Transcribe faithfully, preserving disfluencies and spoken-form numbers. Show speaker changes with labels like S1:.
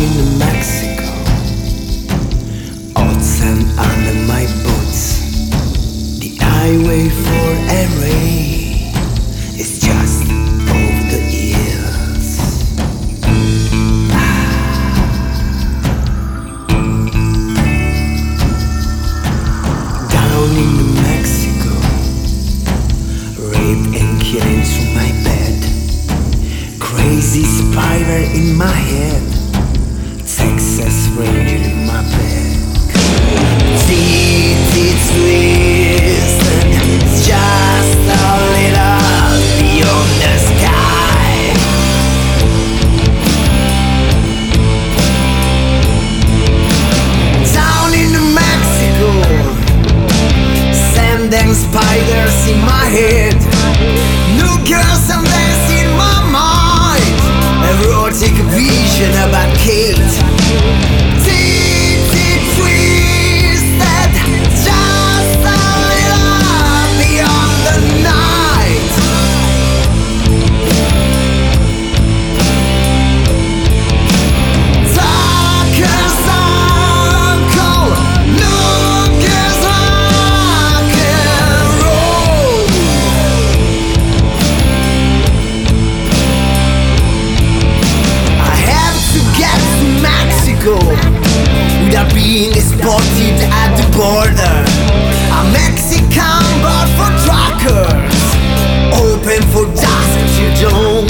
S1: in Mexico, hot sand under my boots. The highway for L A is just over the hills. Down in New Mexico, rape and killing through my bed. Crazy spider in my head, Texas Ranger in my back. Teeth, it's twisted, it's just a little beyond the sky. Down in New Mexico, sand and spiders in my head, new girls and dance in my mind, erotic vision about Kate. Teeth, it's twisted, just a little beyond the night. Talkers uncle, lookers rock and roll. I have to get to Mexico without being spotted at the border. A Mexican bar for truckers, open for dusk till dawn.